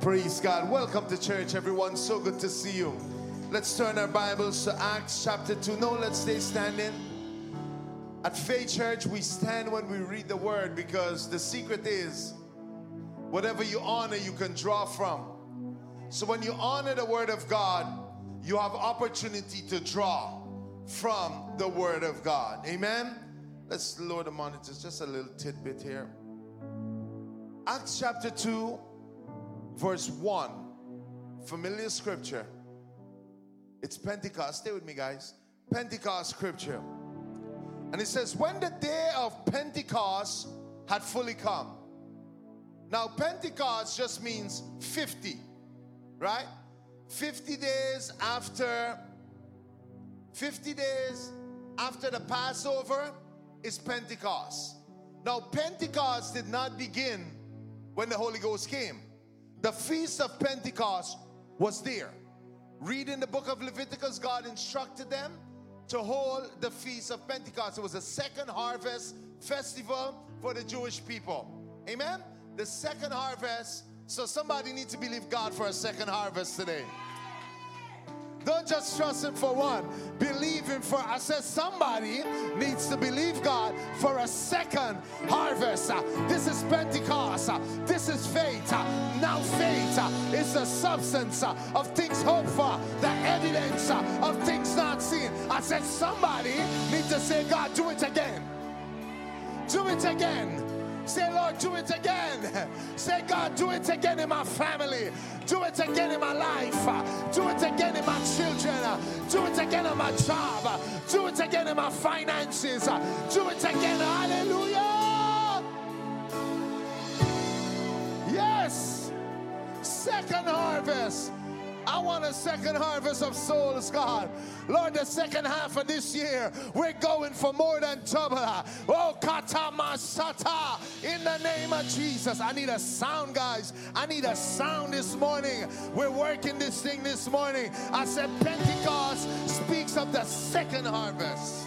Praise God. Welcome to church, everyone. So good to see you. Let's turn our Bibles to Acts chapter 2. No, let's stay standing. At Faith Church, we stand when we read the word, because the secret is whatever you honor, you can draw from. So when you honor the word of God, you have opportunity to draw from the word of God. Amen. Let's lower the monitors. Just a little tidbit here. Acts chapter 2, verse 1. Familiar scripture. It's Pentecost. Stay with me, guys. Pentecost scripture. And it says, when the day of Pentecost had fully come. Now, Pentecost just means 50, right? 50 days after the Passover is Pentecost. Now, Pentecost did not begin when the Holy Ghost came. The Feast of Pentecost was there. Read in the book of Leviticus, God instructed them to hold the Feast of Pentecost. It was a second harvest festival for the Jewish people. Amen? The second harvest. So somebody needs to believe God for a second harvest today. Don't just trust him for one. Believe him for, I said somebody needs to believe God for a second harvest. This is Pentecost. This is faith. Now faith is the substance of things hoped for, the evidence of things not seen. I said somebody needs to say, God, do it again. Do it again. Say, Lord, do it again. Say, God, do it again in my family. Do it again in my life. Do it again in my children. Do it again in my job. Do it again in my finances. Do it again. Hallelujah. Yes. Second harvest. I want a second harvest of souls, God. Lord, the second half of this year, we're going for more than double. Oh, katamasata, in the name of Jesus. I need a sound, guys. I need a sound this morning. We're working this thing this morning. I said Pentecost speaks of the second harvest.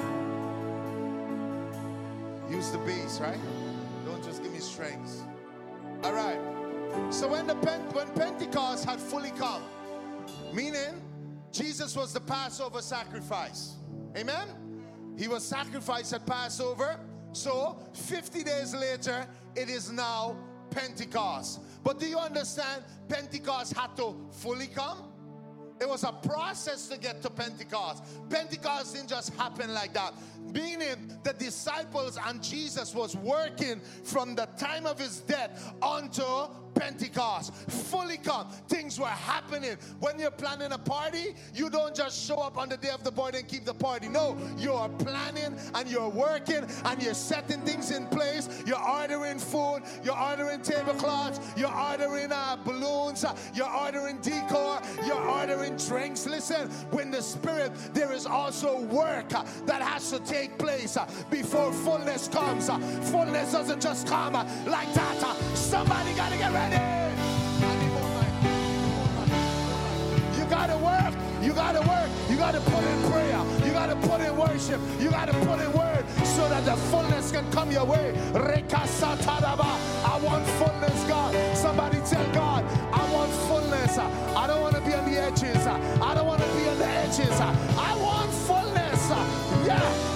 Use the bass, right? Don't just give me strings. All right. So when Pentecost had fully come, meaning Jesus was the Passover sacrifice. Amen? He was sacrificed at Passover. So 50 days later, it is now Pentecost. But do you understand? Pentecost had to fully come. It was a process to get to Pentecost. Pentecost didn't just happen like that. Meaning the disciples and Jesus was working from the time of his death until Pentecost. Fully come. Things were happening. When you're planning a party, you don't just show up on the day of the party and keep the party. No, you are planning and you're working and you're setting things in place. You're ordering food. You're ordering tablecloths. You're ordering balloons. You're ordering decor. You're ordering drinks. Listen, when the Spirit, there is also work that has to take place before fullness comes. Fullness doesn't just come like that. Somebody got to get ready. You gotta work. You gotta work. You gotta put in prayer. You gotta put in worship. You gotta put in word so that the fullness can come your way. I want fullness, God. Somebody tell God, I want fullness. I don't want to be on the edges. I don't want to be on the edges. I want fullness. Yeah.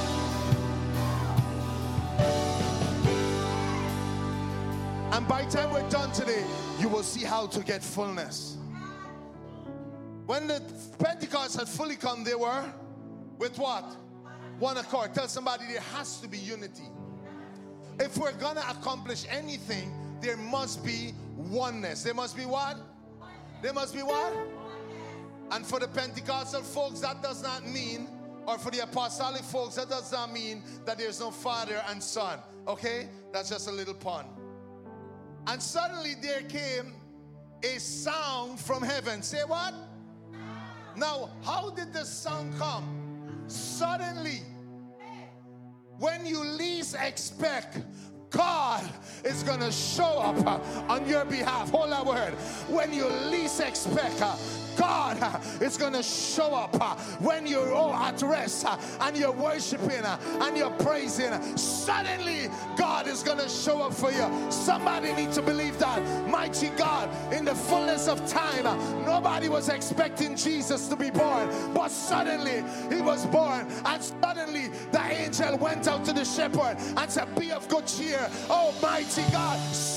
And by the time we're done today, you will see how to get fullness. When the Pentecost had fully come, they were with what? One accord. Tell somebody there has to be unity. If we're going to accomplish anything, there must be oneness. There must be what? There must be what? And for the Pentecostal folks, that does not mean, or for the apostolic folks, that does not mean that there's no Father and Son. Okay? That's just a little pun. And suddenly there came a sound from heaven. Say what? Now, how did the sound come? Suddenly, when you least expect, God is going to show up on your behalf. Hold that word. When you least expect, God is going to show up when you're at rest and you're worshiping and you're praising. Suddenly, God is going to show up for you. Somebody needs to believe that. Mighty God, in the fullness of time, nobody was expecting Jesus to be born, but suddenly he was born, and suddenly the angel went out to the shepherd and said, be of good cheer. Oh, mighty God,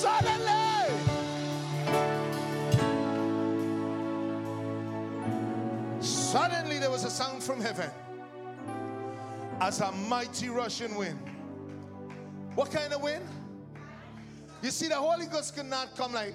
suddenly there was a sound from heaven as a mighty rushing wind. What kind of wind? You see, the Holy Ghost could not come like.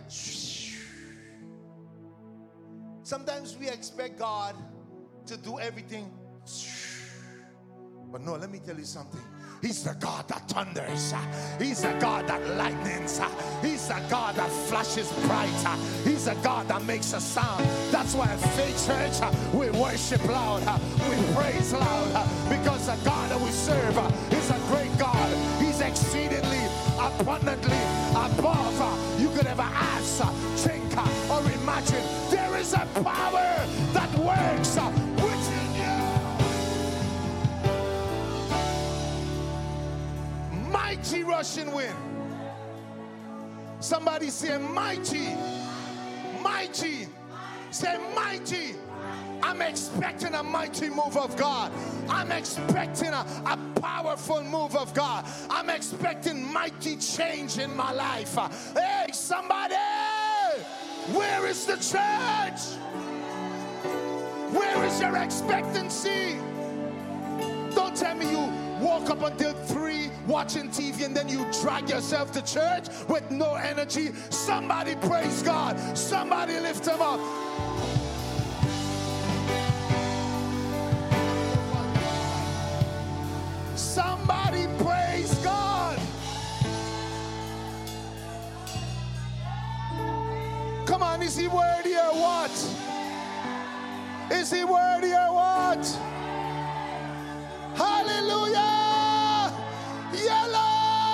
Sometimes we expect God to do everything. But no, let me tell you something. He's the God that thunders. He's the God that lightnings. He's the God that flashes bright. He's the God that makes a sound. That's why at Faith Church, we worship loud. We praise loud. Because the God that we serve is a great God. He's exceedingly, abundantly above you could ever ask, think, or imagine. There is a power that works within you. Mighty rushing wind. Somebody say mighty. Mighty. Say mighty. I'm expecting a mighty move of God. I'm expecting a powerful move of God. I'm expecting mighty change in my life. Hey, somebody! Where is the church? Where is your expectancy? Don't tell me you woke up until 3 watching TV and then you drag yourself to church with no energy. Somebody praise God. Somebody lift him up. Somebody praise God. Come on, is he worthy or what? Is he worthy or what? Hallelujah! Yellow!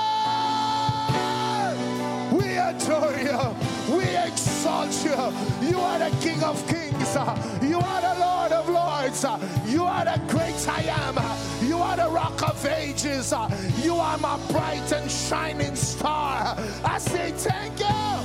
We adore you. We exalt you. You are the King of Kings. You are the Lord of Lords. You are the great I am. You are the Rock of Ages. You are my bright and shining star. I say thank you.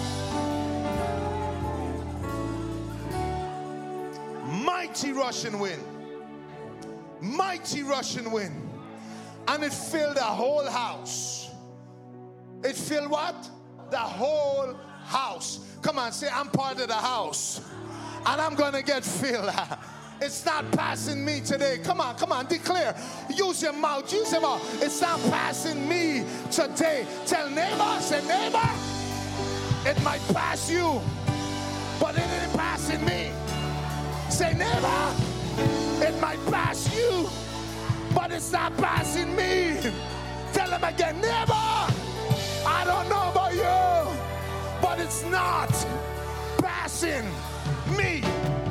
Mighty rushing wind. Mighty rushing wind. And it filled the whole house. It filled what? The whole house. Come on, say I'm part of the house. And I'm going to get filled. It's not passing me today. Come on, declare. Use your mouth, use your mouth. It's not passing me today. Tell neighbor, say neighbor, it might pass you, but it ain't passing me. Say neighbor, it might pass you, but it's not passing me. Tell them again, neighbor, I don't know about you, but it's not passing me.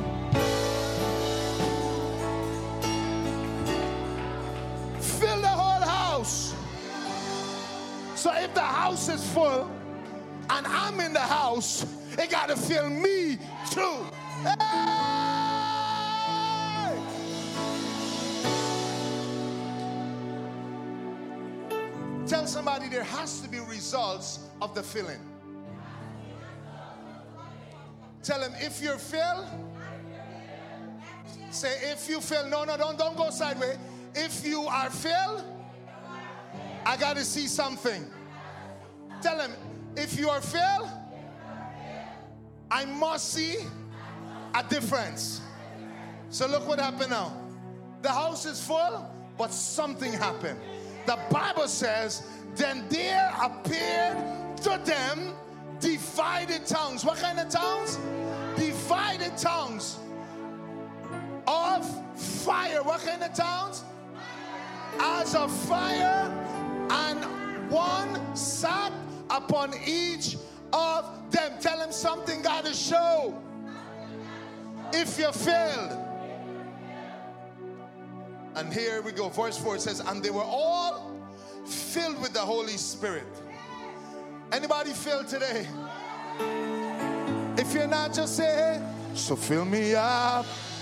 Fill the whole house. So if the house is full and I'm in the house, it got to fill me too. Hey! Tell somebody there has to be results of the filling. Tell them if you're filled, say if you fill. No, don't go sideways. If you are filled, I got to see something. Tell them if you are filled, I must see a difference. So look what happened now. The house is full, but something happened. The Bible says, then there appeared to them divided tongues. What kind of tongues? Divided tongues of fire. What kind of tongues? As of fire, and one sat upon each of them. Tell them something got to show. If you're filled. And here we go. Verse 4 says, and they were all filled with the Holy Spirit. Anybody feel today? If you're not, just say, so fill me up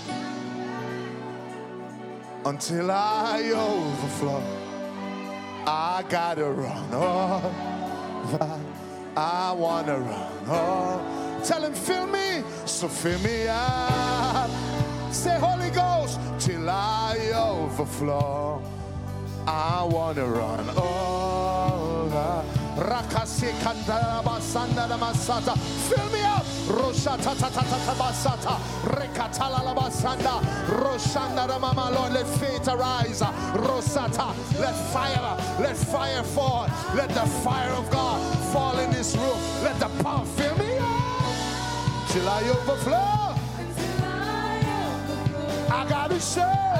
until I overflow. I gotta run over. I wanna run over. Tell him, fill me, so fill me up. Say, Holy Ghost, till I overflow. I wanna run over. Rakase kandara sanda masata. Fill me up. Roshata tata basata. Rekatala la basanda. Roshanda mama Lord, let faith arise. Rosata, let fire fall. Let the fire of God fall in this room. Let the power fill me up till I overflow. I gotta show.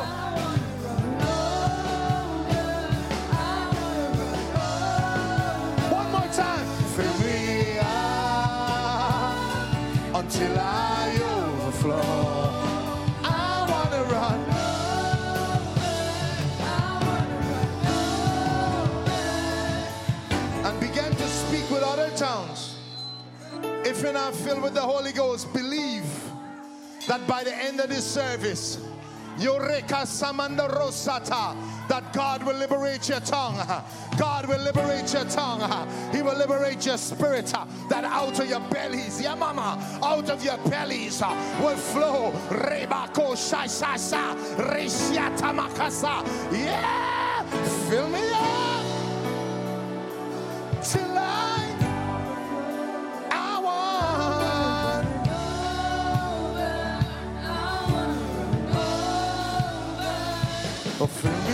Fill me up until I overflow. I wanna run. And begin to speak with other tongues. If you're not filled with the Holy Ghost, believe that by the end of this service, Yoreka Samanda Rosata, that God will liberate your tongue. God will liberate your tongue. He will liberate your spirit. That out of your bellies, yeah mama, out of your bellies will flow. Rebako Shashasa, Reshiata Makasa. Yeah, fill me up till I want. Oh, fill me.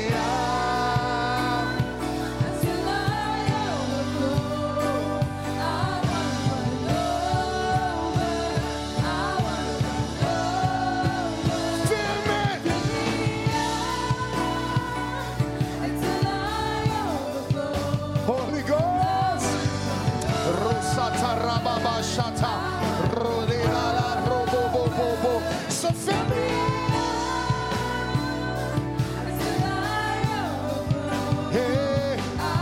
So fill me hey.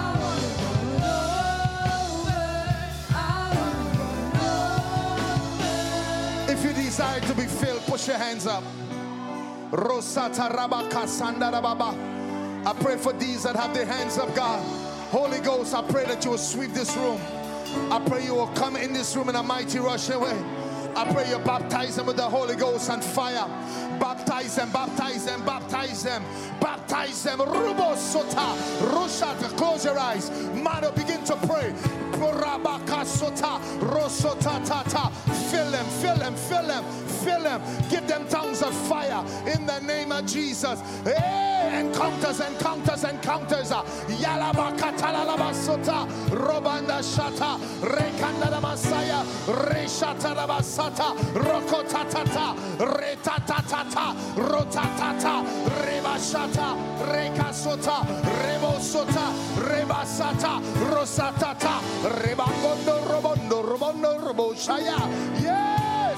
If you desire to be filled, push your hands up. Rosata Rabaka Sandara Baba. I pray for these that have their hands up, God. Holy Ghost, I pray that you will sweep this room. I pray you will come in this room in a mighty rushing way. I pray you baptize them with the Holy Ghost and fire. Baptize them, baptize them, baptize them, baptize them. Rubo Sota, Rushata, close your eyes. Mano, begin to pray. Purabaka Sota, Rosota Tata. Fill them, fill them, fill them, fill them. Give them tongues of fire in the name of Jesus. Hey, encounters, encounters, encounters. Yalabaka Talalabasota, Robanda Shata, Rekanda Masaya, Reshata Rabasata, Rokotatata, Retatata, Rotatata, Rebashata, Rekasota, Rebosota, Rebasata, Rosatata, Rebangondo, Robondo, Robondo, Roboshaya. Yes!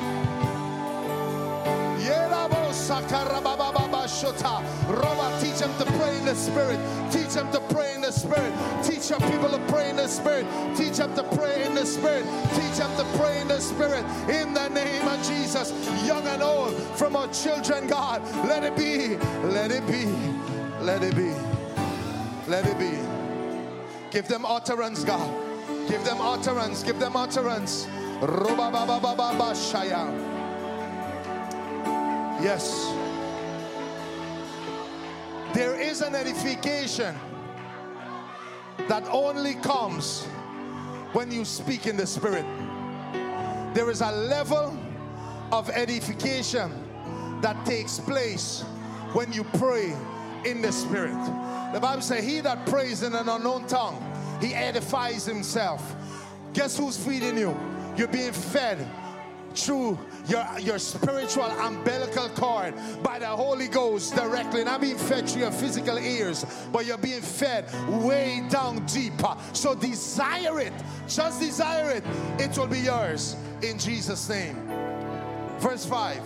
Roba, teach them to pray in the Spirit. Teach them to pray in the Spirit. Teach your people to pray in the Spirit. Teach them to pray in the Spirit. Teach them to pray in the Spirit. In the name of Jesus, young and old, from our children, God, let it be. Let it be. Let it be. Let it be. Give them utterance, God. Give them utterance. Give them utterance. Roba baba baba shaya. Yes. There is an edification that only comes when you speak in the Spirit. There is a level of edification that takes place when you pray in the Spirit. The Bible says, he that prays in an unknown tongue, he edifies himself. Guess who's feeding you? You're being fed through your spiritual umbilical cord by the Holy Ghost directly. Not being fed through your physical ears, but you're being fed way down deeper. So desire it. Just desire it. It will be yours in Jesus' name. Verse 5.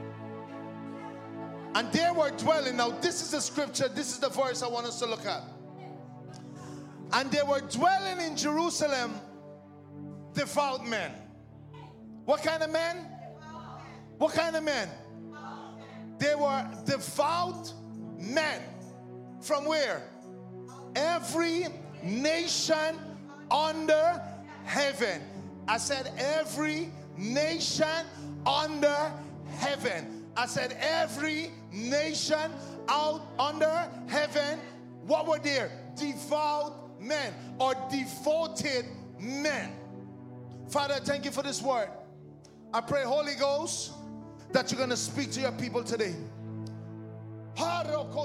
And there were dwelling. Now this is the scripture. This is the verse I want us to look at. And they were dwelling in Jerusalem devout men. What kind of men? What kind of men? They were devout men. From where? Every nation under heaven. I said every nation under heaven. I said every nation out under heaven. What were there? Devout men or devoted men. Father, thank you for this word. I pray, Holy Ghost, that you're going to speak to your people today. I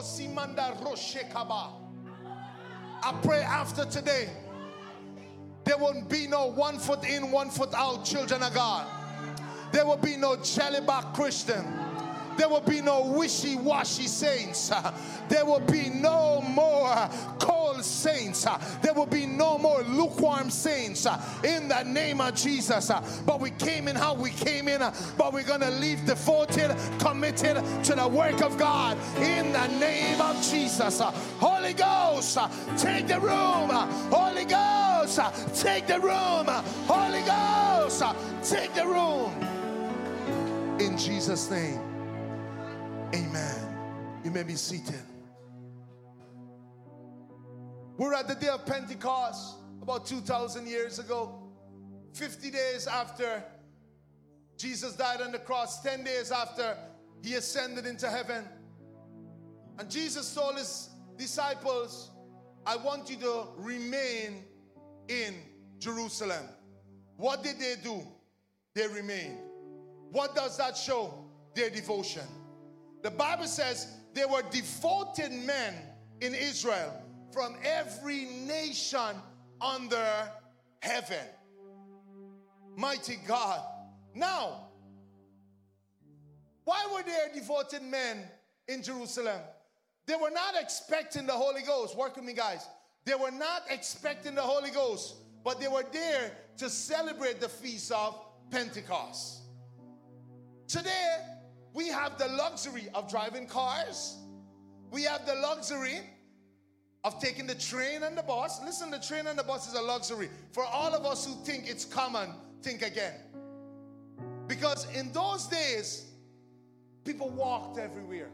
pray after today there won't be no 1 foot in, 1 foot out children of God. There will be no jellyback Christian. There will be no wishy-washy saints. There will be no more cold saints. There will be no more lukewarm saints in the name of Jesus. But we came in how we came in, but we're going to leave devoted, committed to the work of God in the name of Jesus. Holy Ghost, take the room. Holy Ghost, take the room. Holy Ghost, take the room. In Jesus' name. Amen. You may be seated. We're at the day of Pentecost about 2,000 years ago. 50 days after Jesus died on the cross, 10 days after he ascended into heaven. And Jesus told his disciples, I want you to remain in Jerusalem. What did they do? They remained. What does that show? Their devotion. The Bible says there were devoted men in Israel from every nation under heaven. Mighty God. Now, why were there devoted men in Jerusalem? They were not expecting the Holy Ghost. Work with me, guys. They were not expecting the Holy Ghost, but they were there to celebrate the feast of Pentecost. Today, we have the luxury of driving cars. We have the luxury of taking the train and the bus. Listen, the train and the bus is a luxury. For all of us who think it's common, think again. Because in those days, people walked everywhere.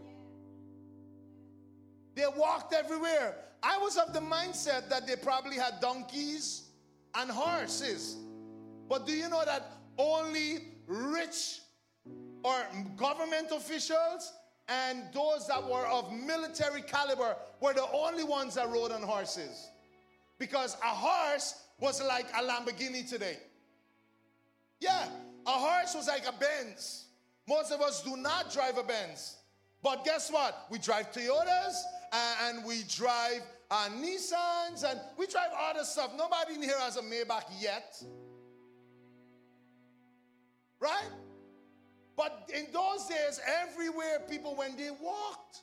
They walked everywhere. I was of the mindset that they probably had donkeys and horses. But do you know that only rich or government officials and those that were of military caliber were the only ones that rode on horses? Because a horse was like a Lamborghini today. Yeah, a horse was like a Benz. Most of us do not drive a Benz. But guess what? We drive Toyotas and we drive Nissans and we drive other stuff. Nobody in here has a Maybach yet. Right? But in those days, everywhere people, when they walked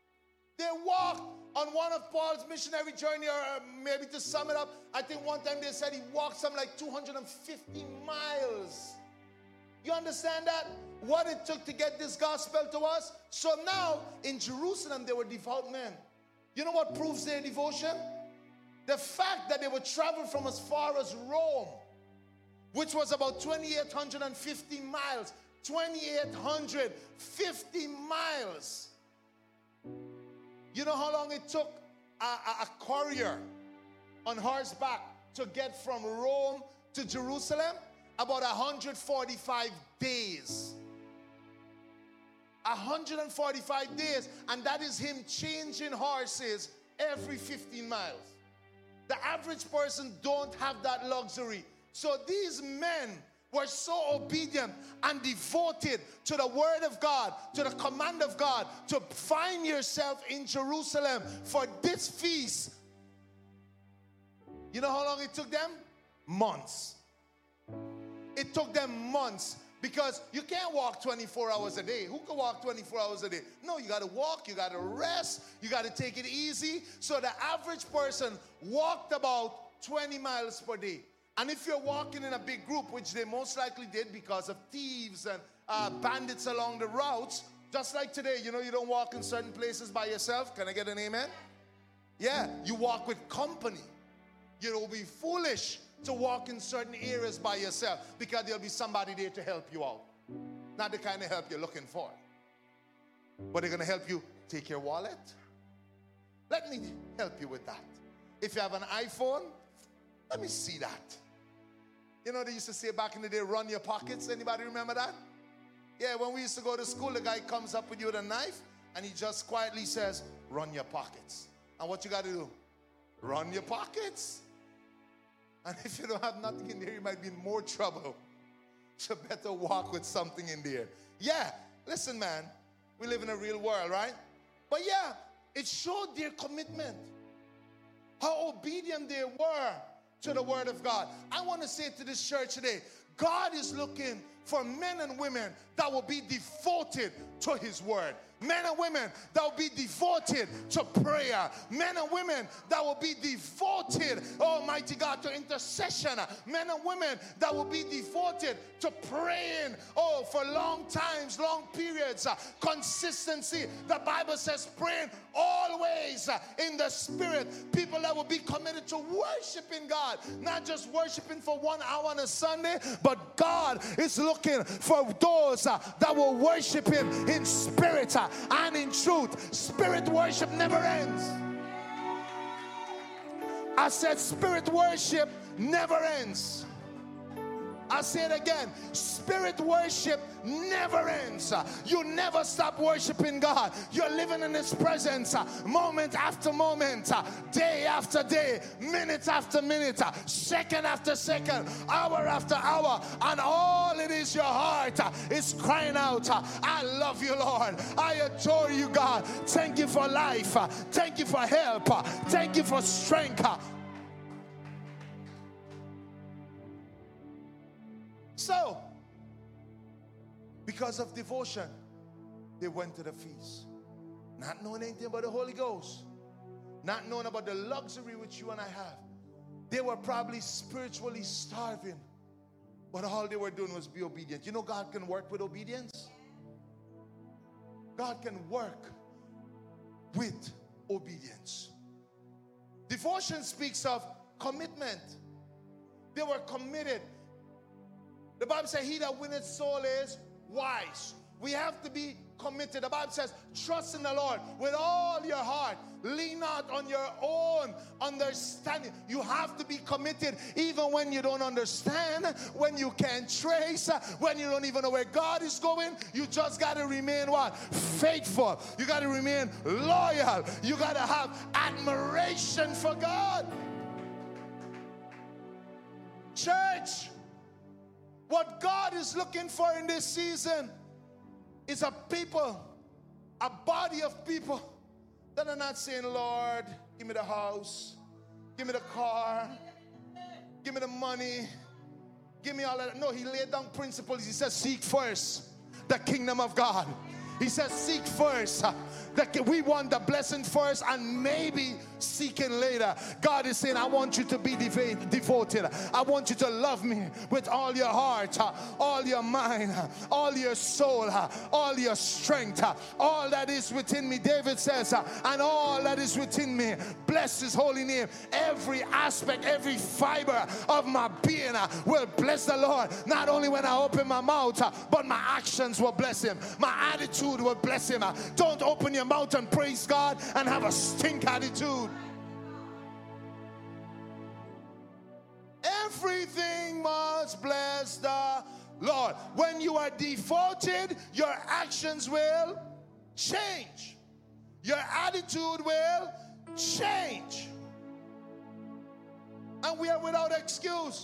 on one of Paul's missionary journey, or maybe to sum it up, I think one time they said he walked something like 250 miles. You understand that? What it took to get this gospel to us? So now, in Jerusalem, they were devout men. You know what proves their devotion? The fact that they would travel from as far as Rome, which was about 2,850 miles. 2,850 miles. You know how long it took a courier on horseback to get from Rome to Jerusalem? About 145 days. 145 days. And that is him changing horses every 15 miles. The average person don't have that luxury. So these men were so obedient and devoted to the word of God, to the command of God, to find yourself in Jerusalem for this feast. You know how long it took them? Months. It took them months, because you can't walk 24 hours a day. Who can walk 24 hours a day? No, you got to walk, you got to rest, you got to take it easy. So the average person walked about 20 miles per day. And if you're walking in a big group, which they most likely did because of thieves and bandits along the routes, just like today, you know, you don't walk in certain places by yourself. Can I get an amen? Yeah, you walk with company. You will be foolish to walk in certain areas by yourself because there'll be somebody there to help you out. Not the kind of help you're looking for. But they're going to help you take your wallet. Let me help you with that. If you have an iPhone, let me see that. You know, they used to say back in the day, run your pockets. Anybody remember that? Yeah, when we used to go to school, the guy comes up with you with a knife and he just quietly says, run your pockets. And what you got to do? Run your pockets. And if you don't have nothing in there, you might be in more trouble. So better walk with something in there. Yeah, listen, man, we live in a real world, right? But yeah, it showed their commitment, how obedient they were to the word of God. I want to say to this church today, God is looking for men and women that will be devoted to his word. Men and women that will be devoted to prayer. Men and women that will be devoted, Almighty God, to intercession. Men and women that will be devoted to praying, for long times, long periods. Consistency. The Bible says praying always in the Spirit. People that will be committed to worshiping God. Not just worshiping for 1 hour on a Sunday, but God is looking for those that will worship him in spirit and in truth. Spirit worship never ends. I said spirit worship never ends. I say it again. Spirit worship never ends. You never stop worshiping God. You're living in his presence moment after moment, day after day, minute after minute, second after second, hour after hour. And all it is your heart is crying out, I love you, Lord. I adore you, God. Thank you for life. Thank you for help. Thank you for strength. So, because of devotion, they went to the feast. Not knowing anything about the Holy Ghost. Not knowing about the luxury which you and I have. They were probably spiritually starving. But all they were doing was be obedient. You know God can work with obedience? God can work with obedience. Devotion speaks of commitment. They were committed. The Bible says, he that winneth soul is wise. We have to be committed. The Bible says, trust in the Lord with all your heart. Lean not on your own understanding. You have to be committed even when you don't understand, when you can't trace, when you don't even know where God is going. You just got to remain what? Faithful. You got to remain loyal. You got to have admiration for God. Church, what God is looking for in this season is a people, a body of people that are not saying, Lord, give me the house, give me the car, give me the money, give me all that. No, he laid down principles. He says, seek first the kingdom of God. He says, seek first. We want the blessing first and maybe seeking later. God is saying, I want you to be devoted. I want you to love me with all your heart, all your mind, all your soul, all your strength, all that is within me. David says, and all that is within me, bless his holy name. Every aspect, every fiber of my being will bless the Lord. Not only when I open my mouth, but my actions will bless him. My attitude will bless him. Don't open your mouth and praise God and have a stink attitude. Everything must bless the Lord. When you are devoted, your actions will change. Your attitude will change. And we are without excuse.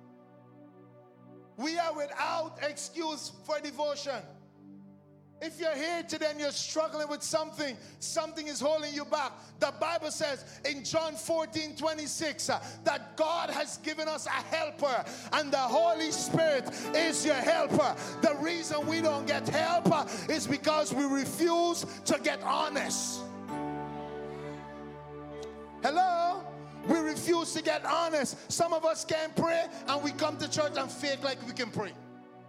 We are without excuse for devotion. If you're here today and you're struggling with something is holding you back. The Bible says in John 14:26 that God has given us a helper, and the Holy Spirit is your helper. The reason we don't get help is because we refuse to get honest. Hello? We refuse to get honest. Some of us can't pray and we come to church and fake like we can pray.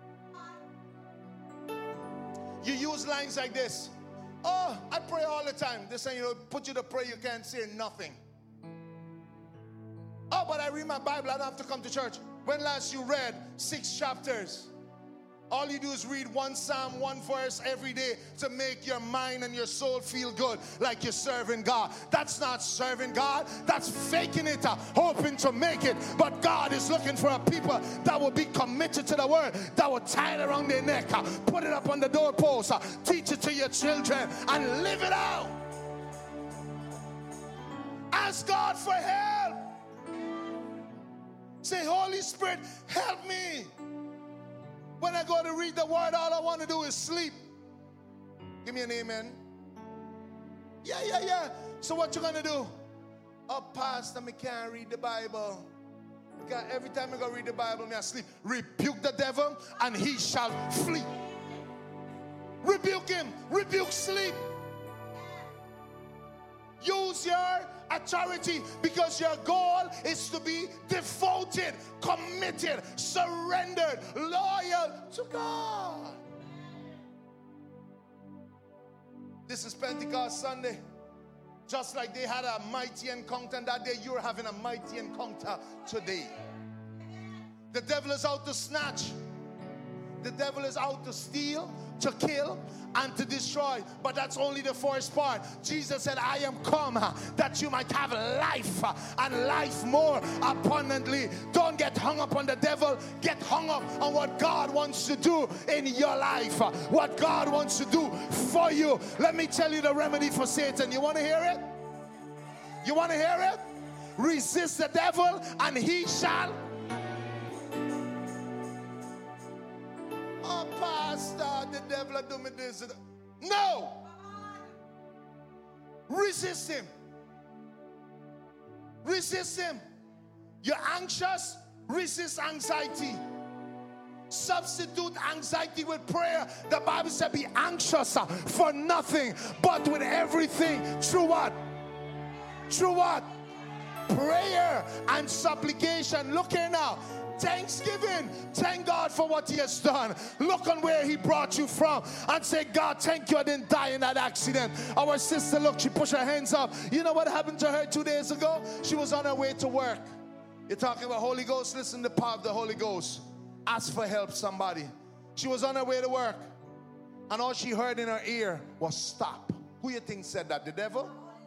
You use lines like this. Oh, I pray all the time. This saying, put you to pray, you can't say nothing. Oh, but I read my Bible. I don't have to come to church. When last you read 6 chapters? All you do is read 1 psalm, 1 verse every day to make your mind and your soul feel good, like you're serving God. That's not serving God. That's faking it, hoping to make it. But God is looking for a people that will be committed to the word, that will tie it around their neck, put it up on the doorpost, teach it to your children, and live it out. Ask God for help. Say, Holy Spirit, help me. When I go to read the word, all I want to do is sleep. Give me an amen. Yeah. So what you going to do? Oh, Pastor, I can't read the Bible. Because every time I go read the Bible, I sleep. Rebuke the devil and he shall flee. Rebuke him. Rebuke sleep. Use your authority, because your goal is to be devoted, committed, surrendered, loyal to God. This is Pentecost Sunday. Just like they had a mighty encounter that day, you're having a mighty encounter today. The devil is out to snatch. The devil is out to steal, to kill, and to destroy. But that's only the first part. Jesus said, I am come that you might have life, and life more abundantly. Don't get hung up on the devil. Get hung up on what God wants to do in your life, what God wants to do for you. Let me tell you the remedy for Satan. You want to hear it? You want to hear it? Resist the devil and he shall. Oh, Pastor, the devil do me this. No. Resist him. Resist him. You're anxious? Resist anxiety. Substitute anxiety with prayer. The Bible said be anxious for nothing, but with everything. Through what? Through what? Prayer and supplication. Look here now. Thanksgiving. Thank God for what he has done. Look on where he brought you from and say, God, thank you I didn't die in that accident. Our sister, look, she pushed her hands up. You know what happened to her 2 days ago? She was on her way to work. You're talking about Holy Ghost? Listen to the power of the Holy Ghost. Ask for help, somebody. She was on her way to work, and all she heard in her ear was stop. Who you think said that? The devil?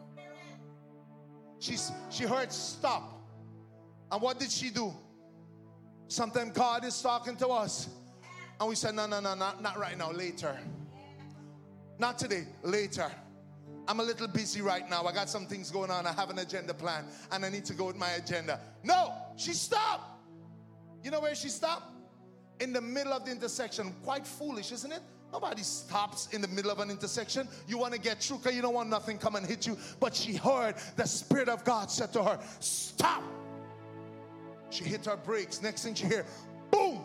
She heard stop. And what did she do? Sometimes God is talking to us, and we say, no, not right now, later. Not today, later. I'm a little busy right now. I got some things going on. I have an agenda plan, and I need to go with my agenda. No, she stopped. You know where she stopped? In the middle of the intersection. Quite foolish, isn't it? Nobody stops in the middle of an intersection. You want to get through because you don't want nothing come and hit you. But she heard the Spirit of God said to her, stop. She hit her brakes. Next thing she hear, boom.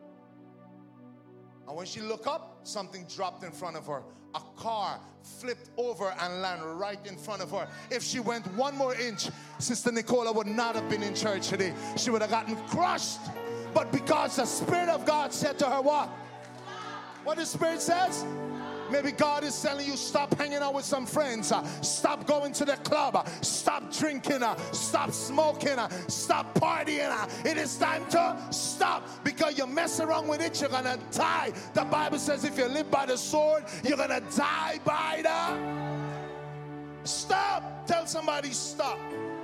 And when she looked up, something dropped in front of her. A car flipped over and landed right in front of her. If she went 1 more inch, Sister Nicola would not have been in church today. She would have gotten crushed. But because the Spirit of God said to her what? What the Spirit says? Maybe God is telling you, stop hanging out with some friends. Stop going to the club. Stop drinking. Stop smoking. Stop partying. It is time to stop, because you mess around with it, you're going to die. The Bible says if you live by the sword, you're going to die by the... Stop. Tell somebody stop.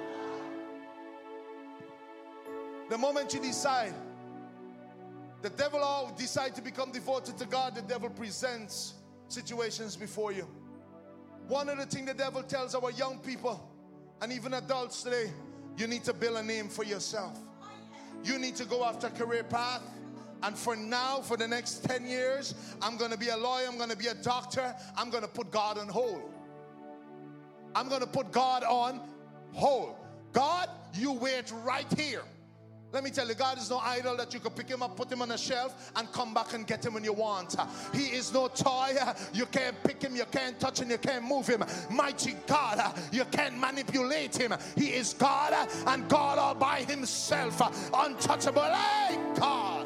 The moment you decide, the devil all decide to become devoted to God, the devil presents situations before you. One of the things the devil tells our young people and even adults today, you need to build a name for yourself. You need to go after a career path. And for now, for the next 10 years, I'm going to be a lawyer, I'm going to be a doctor, I'm going to put God on hold. I'm going to put God on hold. God, you wait right here. Let me tell you, God is no idol that you can pick him up, put him on a shelf, and come back and get him when you want. He is no toy. You can't pick him, you can't touch him, you can't move him. Mighty God, you can't manipulate him. He is God, and God all by himself. Untouchable. Hey, God.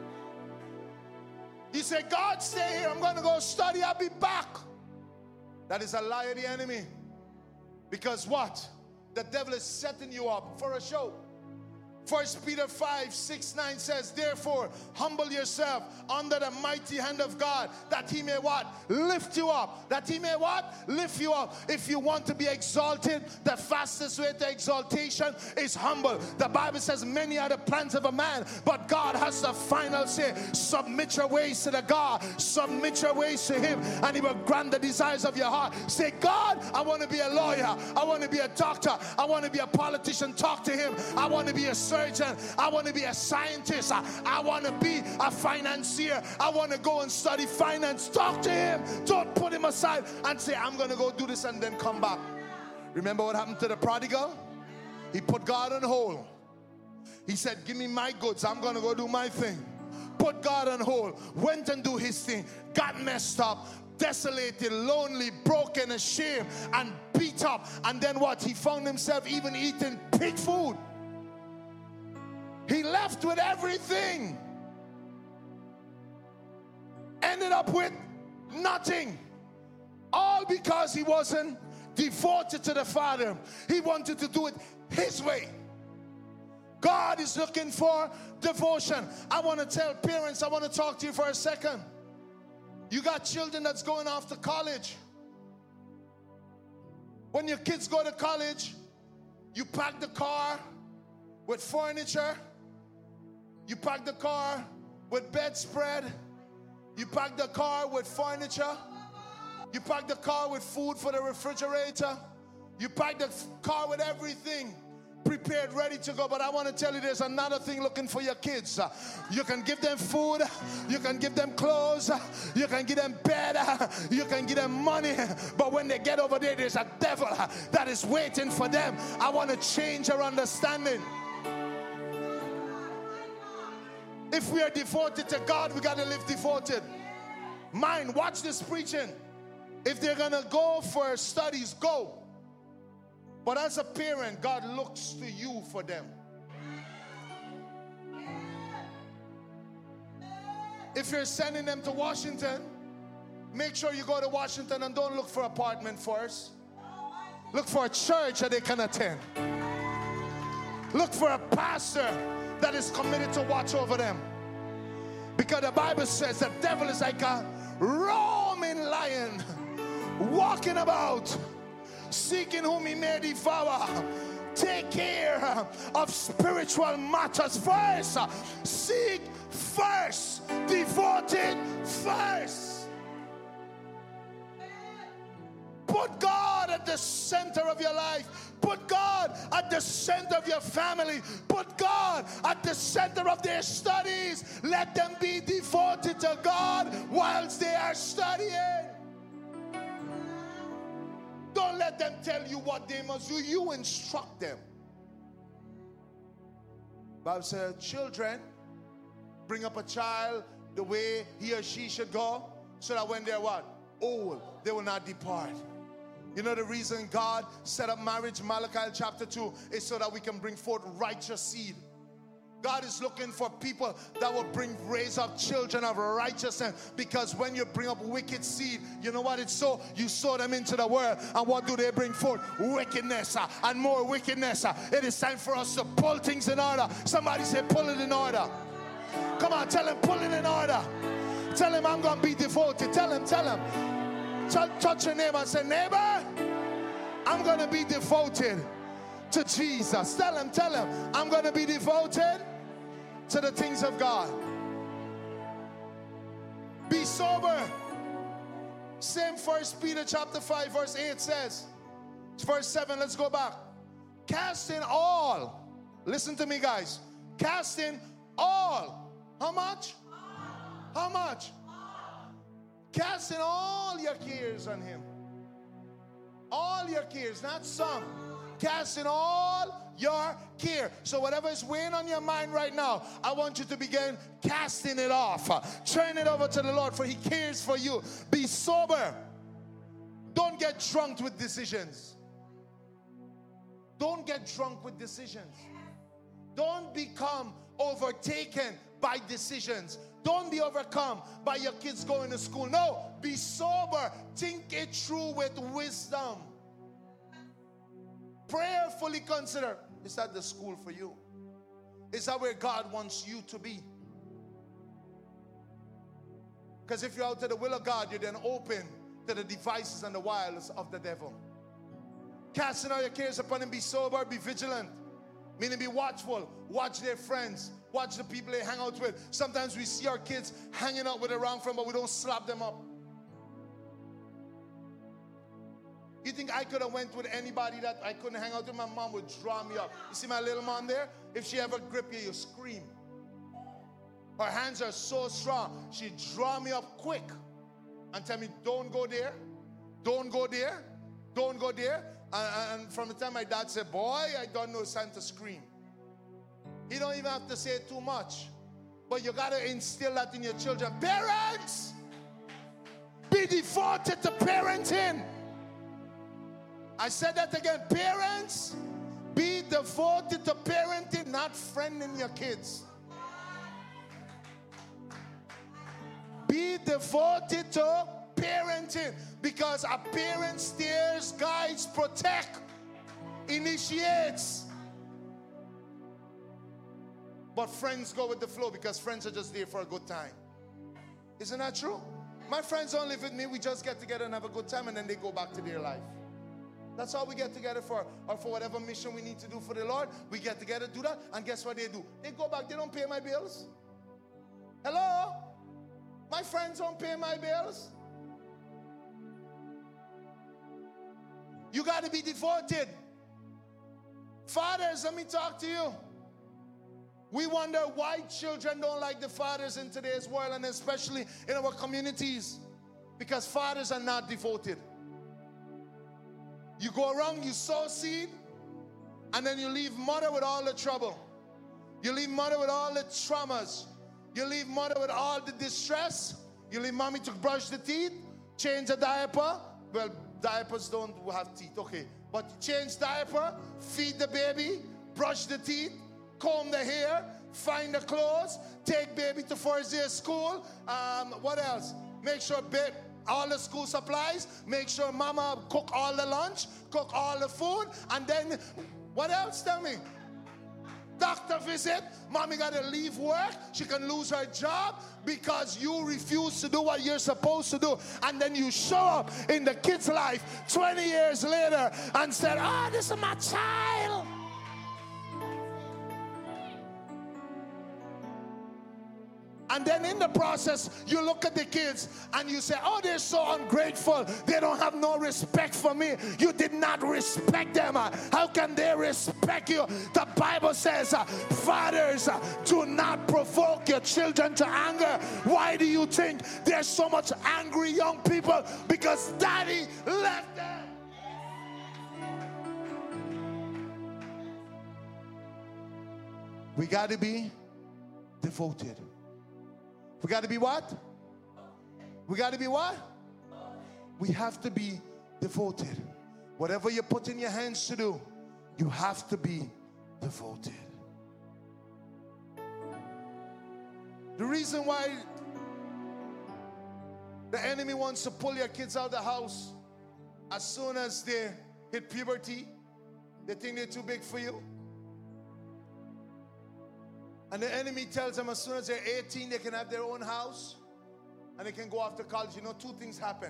He said, God, stay here. I'm going to go study. I'll be back. That is a lie of the enemy. Because what? The devil is setting you up for a show. First Peter 5:6-9 says, therefore, humble yourself under the mighty hand of God, that he may what? Lift you up. That he may what? Lift you up. If you want to be exalted, the fastest way to exaltation is humble. The Bible says, many are the plans of a man, but God has the final say. Submit your ways to the God. Submit your ways to him, and he will grant the desires of your heart. Say, God, I want to be a lawyer. I want to be a doctor. I want to be a politician. Talk to him. I want to be a surgeon. I want to be a scientist. I want to be a financier. I want to go and study finance. Talk to him. Don't put him aside and say, I'm going to go do this and then come back. Remember what happened to the prodigal? He put God on hold. He said, give me my goods. I'm going to go do my thing. Put God on hold. Went and do his thing. Got messed up. Desolated, lonely, broken, ashamed, and beat up. And then what? He found himself even eating pig food. He left with everything. Ended up with nothing. All because he wasn't devoted to the Father. He wanted to do it his way. God is looking for devotion. I want to tell parents, I want to talk to you for a second. You got children that's going off to college. When your kids go to college, you pack the car with furniture. You pack the car with bedspread. You pack the car with furniture. You pack the car with food for the refrigerator. You pack the car with everything prepared, ready to go. But I want to tell you, there's another thing looking for your kids. You can give them food, you can give them clothes, you can give them bed, you can give them money, but when they get over there, there's a devil that is waiting for them. I want to change our understanding. If we are devoted to God, we got to live devoted. Mind, watch this preaching. If they're going to go for studies, go. But as a parent, God looks to you for them. If you're sending them to Washington, make sure you go to Washington and don't look for an apartment first. Look for a church that they can attend. Look for a pastor that is committed to watch over them. Because the Bible says the devil is like a roaming lion, walking about, seeking whom he may devour. Take care of spiritual matters first. Seek first. Devoted first. Put God at the center of your life. Put God at the center of your family. Put God at the center of their studies. Let them be devoted to God whilst they are studying. Don't let them tell you what they must do. You instruct them. The Bible says, children, bring up a child the way he or she should go, so that when they're what? Old, they will not depart. You know the reason God set up marriage, Malachi chapter 2, is so that we can bring forth righteous seed. God is looking for people that will raise up children of righteousness, because when you bring up wicked seed, you know what it's so? You sow them into the world, and what do they bring forth? Wickedness and more wickedness. It is time for us to pull things in order. Somebody say, pull it in order. Come on, tell him, pull it in order. Tell him, I'm going to be devoted. Tell him. Touch your neighbor and say, neighbor, I'm going to be devoted to Jesus. Tell him, I'm going to be devoted to the things of God. Be sober. Same 1 Peter chapter 5 verse 8 says. Verse 7, let's go back. Casting all. Listen to me, guys. Casting all. How much? How much? Casting all your cares on him. All your cares, not some. Casting all your care. So whatever is weighing on your mind right now, I want you to begin casting it off. Turn it over to the Lord, for he cares for you. Be sober. Don't get drunk with decisions. Don't get drunk with decisions. Don't become overtaken by decisions. Don't be overcome by your kids going to school. No, be sober. Think it through with wisdom. Prayerfully consider, is that the school for you? Is that where God wants you to be? Because if you're out to the will of God, you're then open to the devices and the wiles of the devil. Casting all your cares upon him, be sober, be vigilant. Meaning be watchful. Watch their friends. Watch the people they hang out with. Sometimes we see our kids hanging out with the wrong friend, but we don't slap them up. You think I could have went with anybody that I couldn't hang out with? My mom would draw me up. You see my little mom there? If she ever grip you, you scream. Her hands are so strong. She'd draw me up quick and tell me, don't go there. Don't go there. Don't go there. And from the time my dad said, boy, I don't know it's time to scream. He don't even have to say too much. But you got to instill that in your children. Parents, be devoted to parenting. I said that again. Parents, be devoted to parenting, not friending your kids. Be devoted to parenting, because a parent steers, guides, protects, initiates. But friends go with the flow because friends are just there for a good time. Isn't that true? My friends don't live with me. We just get together and have a good time, and then they go back to their life. That's all we get together for, or for whatever mission we need to do for the Lord. We get together, do that, and guess what they do? They go back. They don't pay my bills. Hello? My friends don't pay my bills. You got to be devoted. Fathers, let me talk to you. We wonder why children don't like the fathers in today's world, and especially in our communities, because fathers are not devoted. You go around, you sow seed, and then you leave mother with all the trouble. You leave mother with all the traumas. You leave mother with all the distress. You leave mommy to brush the teeth, change a diaper. Well, diapers don't have teeth, okay. But change diaper, feed the baby, brush the teeth, comb the hair, find the clothes, take baby to first day of school. What else? Make sure all the school supplies. Make sure mama cook all the lunch, cook all the food. And then, what else? Tell me. Doctor visit. Mommy got to leave work. She can lose her job because you refuse to do what you're supposed to do. And then you show up in the kid's life 20 years later and said, oh, this is my child. And then in the process, you look at the kids and you say, oh, they're so ungrateful. They don't have no respect for me. You did not respect them. How can they respect you? The Bible says, fathers, do not provoke your children to anger. Why do you think there's so much angry young people? Because daddy left them. We got to be devoted. We got to be what? We got to be what? We have to be devoted. Whatever you put in your hands to do, you have to be devoted. The reason why the enemy wants to pull your kids out of the house as soon as they hit puberty, they think they're too big for you. And the enemy tells them as soon as they're 18, they can have their own house and they can go off to college. You know, two things happen.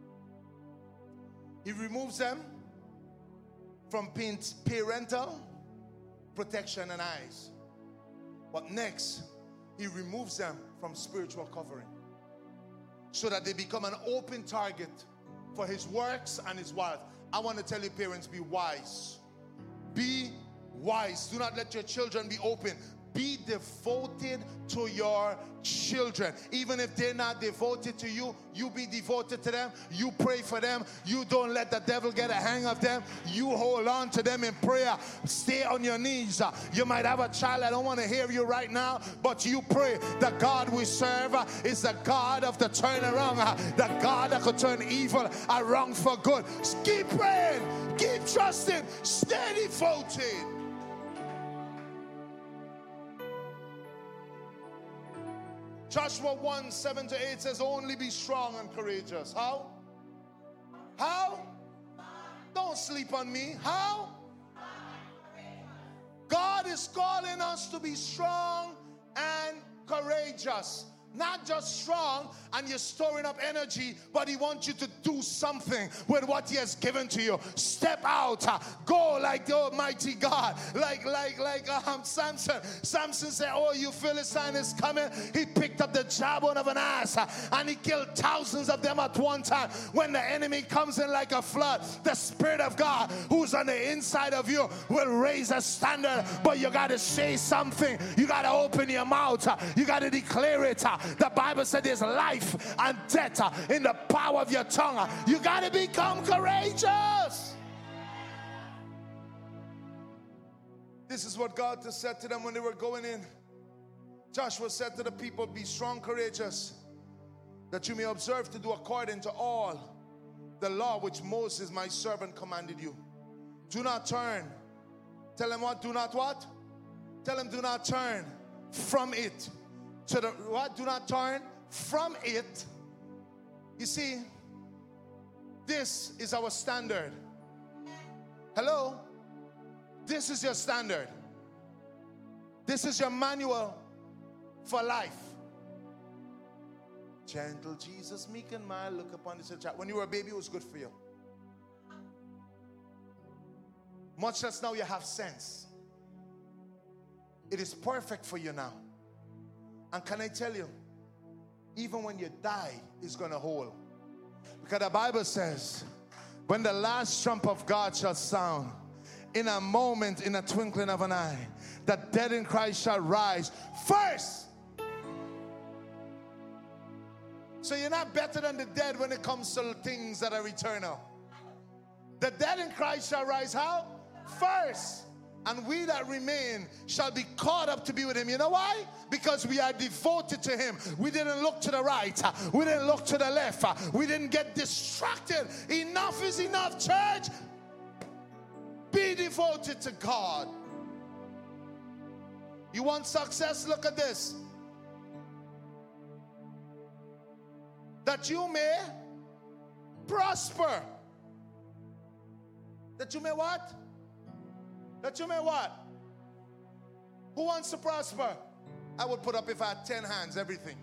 He removes them from parental protection and eyes. But next, he removes them from spiritual covering so that they become an open target for his works and his wiles. I want to tell you, parents, be wise. Be wise. Do not let your children be open. Be devoted to your children. Even if they're not devoted to you, you be devoted to them. You pray for them. You don't let the devil get a hang of them. You hold on to them in prayer. Stay on your knees. You might have a child. I don't want to hear you right now, but you pray. The God we serve is the God of the turnaround. The God that could turn evil around for good. Keep praying. Keep trusting. Stay devoted. Joshua 1:7-8 says, only be strong and courageous. How? How? Don't sleep on me. How? God is calling us to be strong and courageous. Not just strong and you're storing up energy, but He wants you to do something with what He has given to you. Step out, go like the Almighty God, like Samson. Samson said, "Oh, you Philistine is coming." He picked up the jawbone of an ass and he killed thousands of them at one time. When the enemy comes in like a flood, the Spirit of God who's on the inside of you will raise a standard. But you got to say something. You got to open your mouth. You got to declare it. The Bible said there's life and death in the power of your tongue. You got to become courageous. This is what God has said to them when they were going in. Joshua said to the people, "Be strong, courageous, that you may observe to do according to all the law which Moses my servant commanded you. Do not turn." Tell them what? Do not what? Tell them, do not turn from it. To the what? Do not turn from it. You see, this is our standard. Hello? This is your standard. This is your manual for life. Gentle Jesus, meek and mild, look upon this child. When you were a baby, it was good for you. Much less now you have sense. It is perfect for you now. And can I tell you, even when you die, it's going to hold. Because the Bible says, when the last trump of God shall sound, in a moment, in a twinkling of an eye, the dead in Christ shall rise first. So you're not better than the dead when it comes to things that are eternal. The dead in Christ shall rise how? First. And we that remain shall be caught up to be with Him. You know why? Because we are devoted to Him. We didn't look to the right. We didn't look to the left. We didn't get distracted. Enough is enough, church. Be devoted to God. You want success? Look at this. That you may prosper. That you may what? That you may what? Who wants to prosper? I would put up, if I had 10 hands, everything.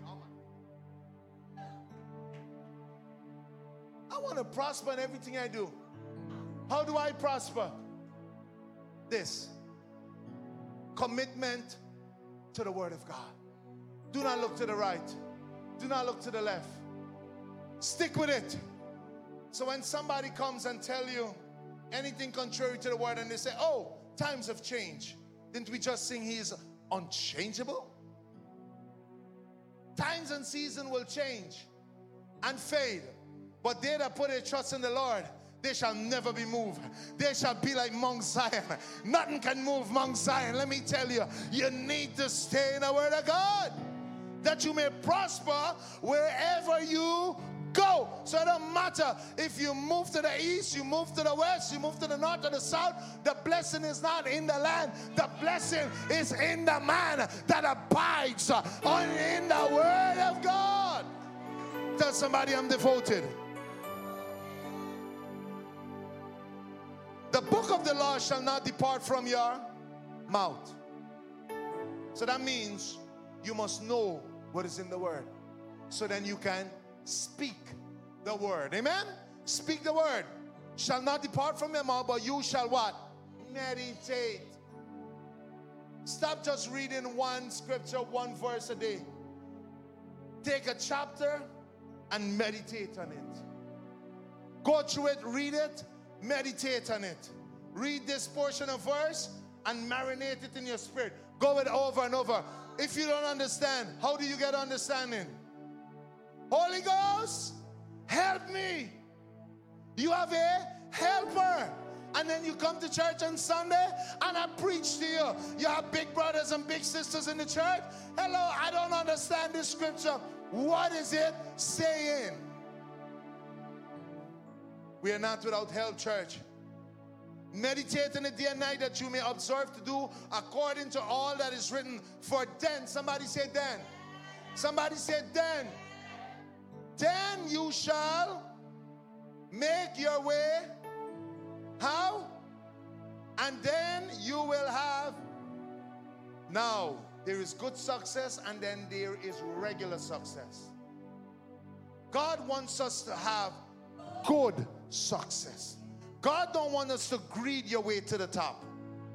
I want to prosper in everything I do. How do I prosper? This. Commitment to the Word of God. Do not look to the right. Do not look to the left. Stick with it. So when somebody comes and tell you anything contrary to the Word and they say, "Oh, times have changed," didn't we just sing He is unchangeable? Times and seasons will change and fade, but they that put their trust in the Lord, they shall never be moved. They shall be like Mount Zion. Nothing can move Mount Zion. Let me tell you, you need to stay in the Word of God, that you may prosper wherever you go. So it don't matter if you move to the east, you move to the west, you move to the north or the south. The blessing is not in the land. The blessing is in the man that abides in the Word of God. Tell somebody, I'm devoted. The book of the law shall not depart from your mouth. So that means you must know what is in the Word, so then you can speak the Word. Amen? Speak the Word. Shall not depart from your mouth, but you shall what? Meditate. Stop just reading one scripture, one verse a day. Take a chapter and meditate on it. Go through it, read it, meditate on it. Read this portion of verse and marinate it in your spirit. Go it over and over. If you don't understand, how do you get understanding? Holy Ghost, help me. You have a helper. And then you come to church on Sunday and I preach to you. You have big brothers and big sisters in the church. Hello, I don't understand this scripture. What is it saying? We are not without help, church. Meditate in the day and night, that you may observe to do according to all that is written. For then, somebody say then. Somebody say then. Then you shall make your way. How? And then you will have Now, there is good success and then there is regular success. God wants us to have good success. God don't want us to greed your way to the top.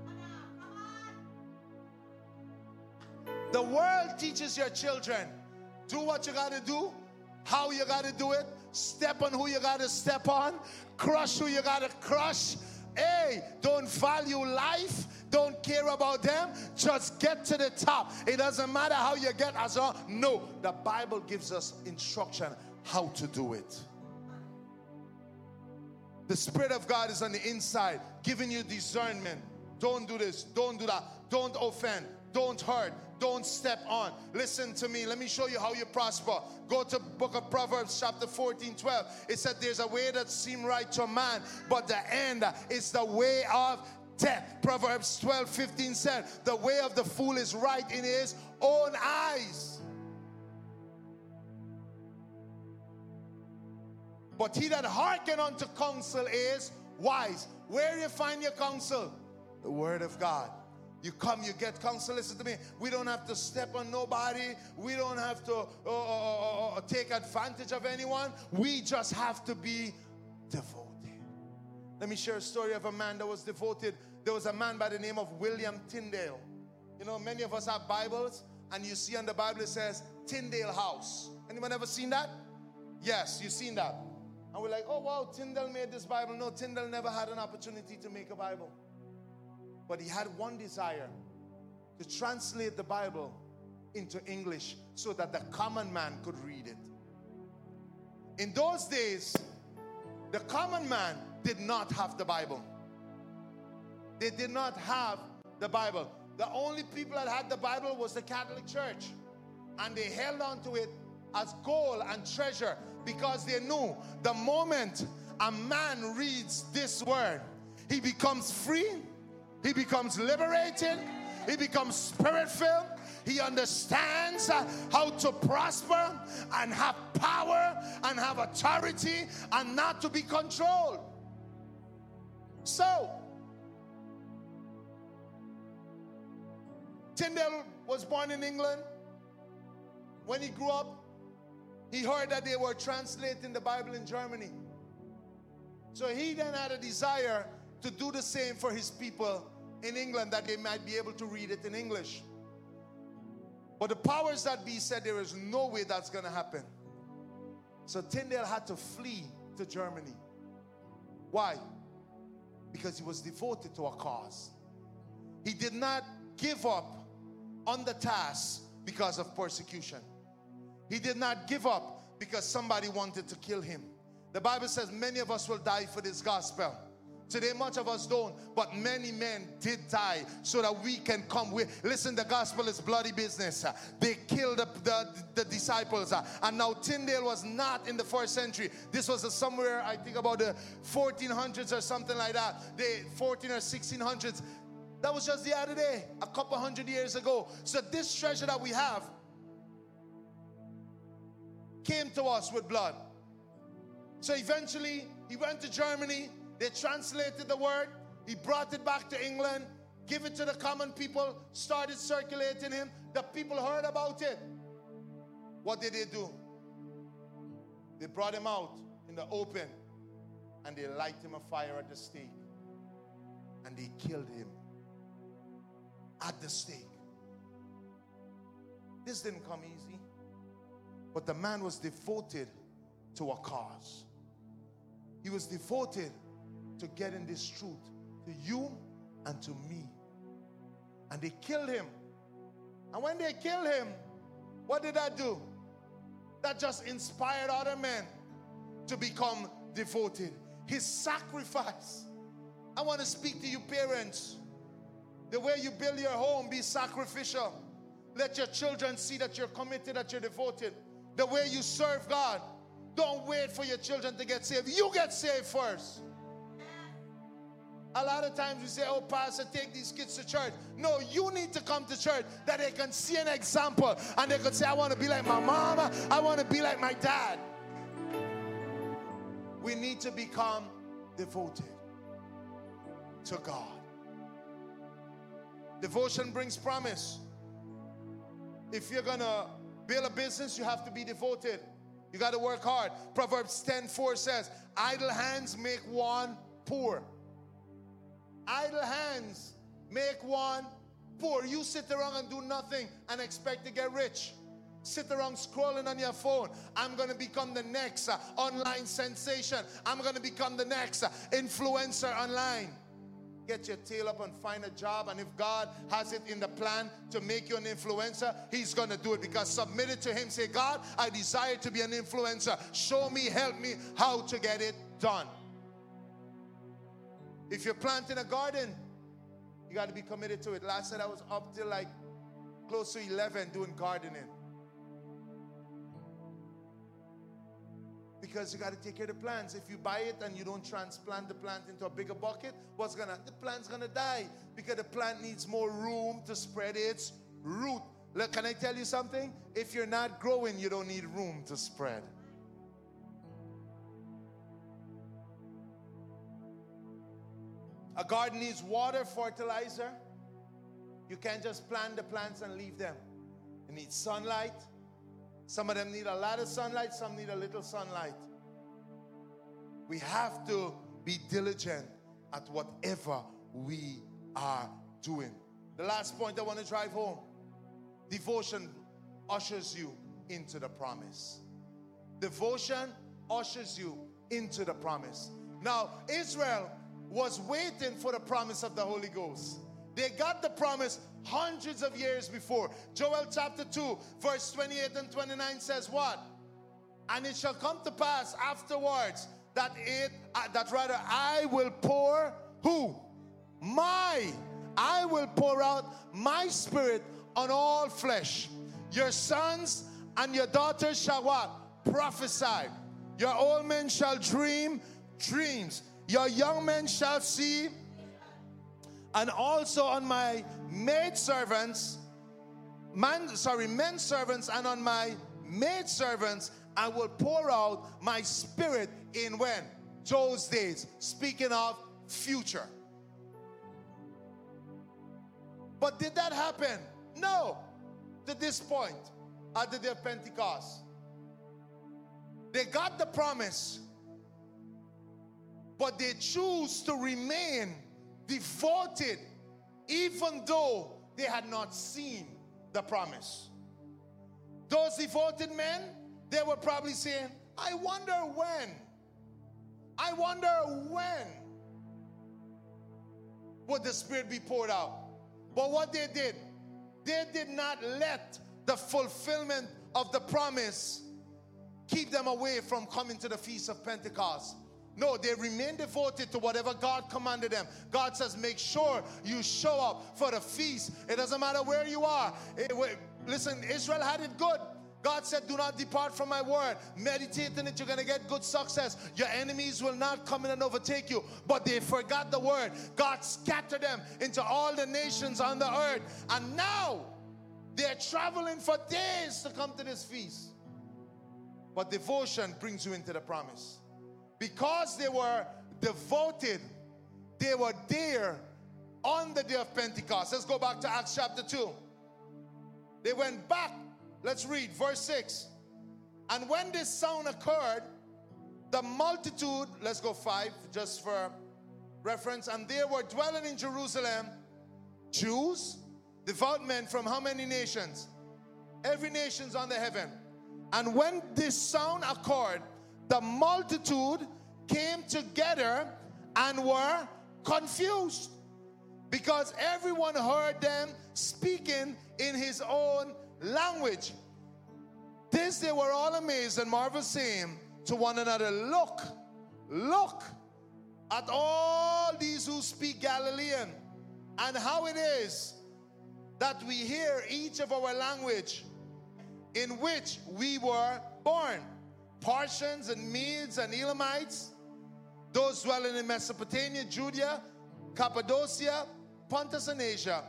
The world teaches your children, do what you got to do, how you got to do it, step on who you got to step on, crush who you got to crush. Hey, don't value life, don't care about them, just get to the top. It doesn't matter how you get as long. No, the Bible gives us instruction how to do it. The Spirit of God is on the inside, giving you discernment. Don't do this, don't do that, don't offend, don't hurt, don't step on. Listen to me, let me show you how you prosper. Go to book of Proverbs chapter 14:12. It said there's a way that seems right to a man, but the end is the way of death. Proverbs 12:15 said the way of the fool is right in his own eyes, but he that hearken unto counsel is wise. Where do you find your counsel? The Word of God. You come, you get counsel. Listen to me. We don't have to step on nobody. We don't have to take advantage of anyone. We just have to be devoted. Let me share a story of a man that was devoted. There was a man by the name of William Tyndale. You know, many of us have Bibles, and you see on the Bible it says Tyndale House. Anyone ever seen that? Yes, you've seen that. And we're like, oh wow, Tyndale made this Bible. No, Tyndale never had an opportunity to make a Bible. But he had one desire, to translate the Bible into English so that the common man could read it. In those days, the common man did not have the Bible. They did not have the Bible. The only people that had the Bible was the Catholic Church. And they held on to it as gold and treasure because they knew the moment a man reads this word, he becomes free. He becomes liberated. He becomes spirit-filled. He understands how to prosper and have power and have authority and not to be controlled. So, Tyndale was born in England. When he grew up, he heard that they were translating the Bible in Germany. So he then had a desire to do the same for his people in England, that they might be able to read it in English. But the powers that be said there is no way that's going to happen. So Tyndale had to flee to Germany. Why? Because he was devoted to a cause. He did not give up on the task because of persecution. He did not give up because somebody wanted to kill him. The Bible says many of us will die for this gospel. Today, much of us don't, but many men did die so that we can come. Listen, the gospel is bloody business. They killed the disciples. And now Tyndale was not in the 1st century. This was somewhere, I think, about the 1400s or something like that. The 14 or 1600s. That was just the other day, a couple hundred years ago. So this treasure that we have came to us with blood. So eventually, he went to Germany. They translated the word. He brought it back to England, give it to the common people, started circulating him. The people heard about it. What did they do? They brought him out in the open and they light him a fire at the stake. And they killed him at the stake. This didn't come easy. But the man was devoted to a cause. He was devoted to getting this truth to you and to me. And they killed him. And when they killed him, what did that do? That just inspired other men to become devoted. His sacrifice. I want to speak to you parents. The way you build your home, be sacrificial. Let your children see that you're committed, that you're devoted. The way you serve God. Don't wait for your children to get saved. You get saved first. A lot of times we say, oh, pastor, take these kids to church. No, you need to come to church that they can see an example. And they can say, I want to be like my mama. I want to be like my dad. We need to become devoted to God. Devotion brings promise. If you're gonna build a business, you have to be devoted. You got to work hard. Proverbs 10:4 says, idle hands make one poor. Idle hands make one poor. You sit around and do nothing and expect to get rich. Sit around scrolling on your phone. I'm going to become the next online sensation. I'm going to become the next influencer online. Get your tail up and find a job, and if God has it in the plan to make you an influencer, He's going to do it, because submit it to Him. Say, God, I desire to be an influencer. Show me, help me how to get it done. If you're planting a garden, you got to be committed to it. Last night I was up till like close to 11 doing gardening. Because you got to take care of the plants. If you buy it and you don't transplant the plant into a bigger bucket, the plant's gonna die, because the plant needs more room to spread its root. Look, can I tell you something? If you're not growing, you don't need room to spread. A garden needs water, fertilizer. You can't just plant the plants and leave them. It needs sunlight. Some of them need a lot of sunlight, some need a little sunlight. We have to be diligent at whatever we are doing. The last point I want to drive home: devotion ushers you into the promise. Devotion ushers you into the promise. Now, Israel was waiting for the promise of the Holy Ghost. They got the promise hundreds of years before. Joel chapter 2, verse 28 and 29 says what? And it shall come to pass afterwards that I will pour who? I will pour out my spirit on all flesh. Your sons and your daughters shall what? Prophesy. Your old men shall dream dreams. Your young men shall see. And also on my men servants, and on my maid servants, I will pour out my spirit in when? Those days. Speaking of future. But did that happen? No. To this point, at the day of Pentecost. They got the promise, but they choose to remain devoted, even though they had not seen the promise. Those devoted men, they were probably saying, I wonder when would the Spirit be poured out. But what they did not let the fulfillment of the promise keep them away from coming to the Feast of Pentecost. No, they remain devoted to whatever God commanded them. God says, make sure you show up for the feast. It doesn't matter where you are. Listen, Israel had it good. God said, do not depart from my word. Meditate in it, you're going to get good success. Your enemies will not come in and overtake you. But they forgot the word. God scattered them into all the nations on the earth. And now, they're traveling for days to come to this feast. But devotion brings you into the promise. Because they were devoted, they were there on the day of Pentecost. Let's go back to Acts chapter 2. They went back. Let's read verse 6. And when this sound occurred, the multitude, let's go 5 just for reference, and there were dwelling in Jerusalem Jews, devout men from how many nations? Every nation's under heaven. And when this sound occurred, the multitude came together and were confused, because everyone heard them speaking in his own language. This they were all amazed and marveled, saying to one another, Look at all these who speak Galilean, and how it is that we hear each of our language in which we were born. Parthians and Medes and Elamites, those dwelling in Mesopotamia, Judea, Cappadocia, Pontus and Asia,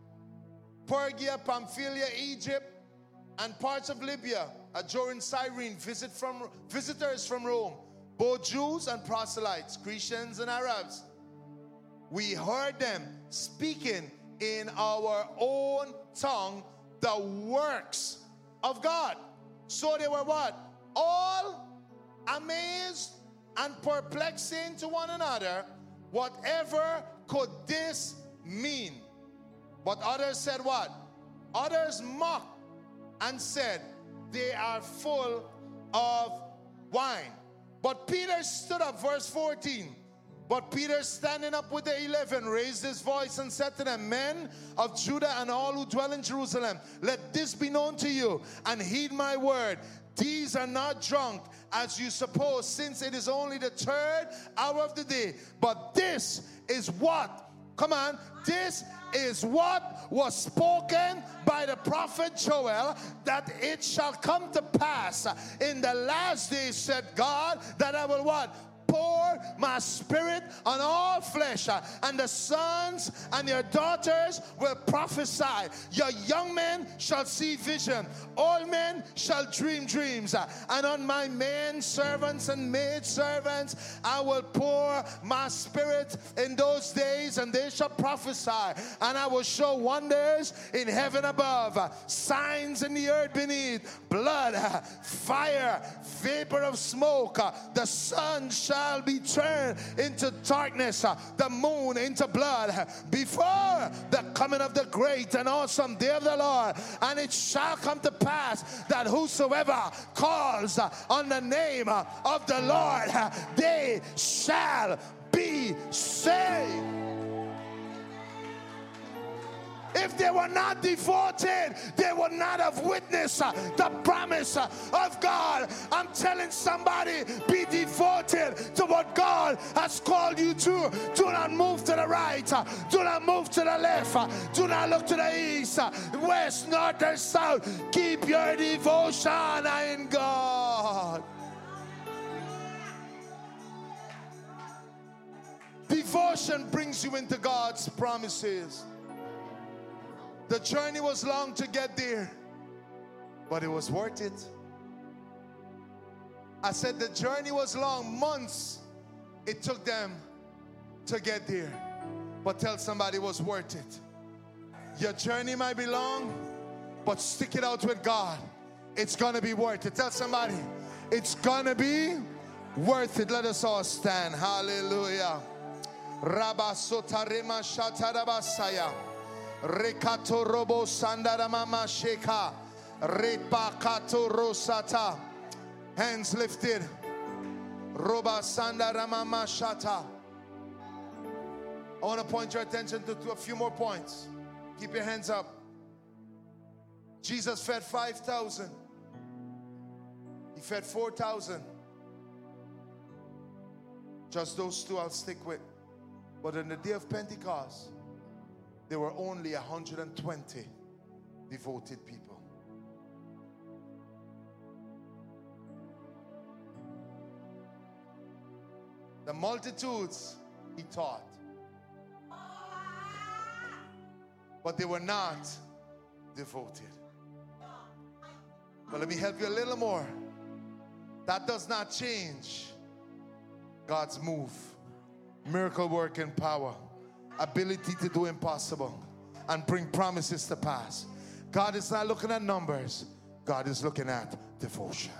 Pergia, Pamphylia, Egypt, and parts of Libya, adjoining Cyrene, visitors from Rome, both Jews and proselytes, Christians and Arabs. We heard them speaking in our own tongue the works of God. So they were what? All amazed and perplexing to one another, whatever could this mean? But others said what? Others mocked and said, they are full of wine. But Peter stood up, verse 14. But Peter, standing up with the 11, raised his voice and said to them, men of Judah and all who dwell in Jerusalem, let this be known to you, and heed my word. These are not drunk, as you suppose, since it is only the 3rd hour of the day. But this is what, come on, this is what was spoken by the prophet Joel, that it shall come to pass in the last days, said God, that I will what? Pour my spirit on all flesh, and the sons and your daughters will prophesy. Your young men shall see vision, old men shall dream dreams, and on my men servants and maid servants I will pour my spirit in those days, and they shall prophesy. And I will show wonders in heaven above, signs in the earth beneath, blood, fire, vapor of smoke. The sun shall be turned into darkness, the moon into blood, before the coming of the great and awesome day of the Lord. And it shall come to pass that whosoever calls on the name of the Lord, they shall be saved. If they were not devoted, they would not have witnessed the promise of God. I'm telling somebody, be devoted to what God has called you to. Do not move to the right. Do not move to the left. Do not look to the east, west, north, or south. Keep your devotion in God. Devotion brings you into God's promises. The journey was long to get there, but it was worth it. I said the journey was long, months it took them to get there. But tell somebody it was worth it. Your journey might be long, but stick it out with God. It's gonna be worth it. Tell somebody, it's gonna be worth it. Let us all stand. Hallelujah. Rabasotarema shatarabasaya. Rekato robo sandara mama sheka. Repakato rosata. Hands lifted. Roba sandara mama shata. I want to point your attention to a few more points. Keep your hands up. Jesus fed 5,000. He fed 4,000. Just those two I'll stick with. But on the day of Pentecost, there were only 120 devoted people. The multitudes he taught, but they were not devoted. But let me help you a little more. That does not change God's move, miracle working power, ability to do impossible and bring promises to pass. God is not looking at numbers. God is looking at devotion.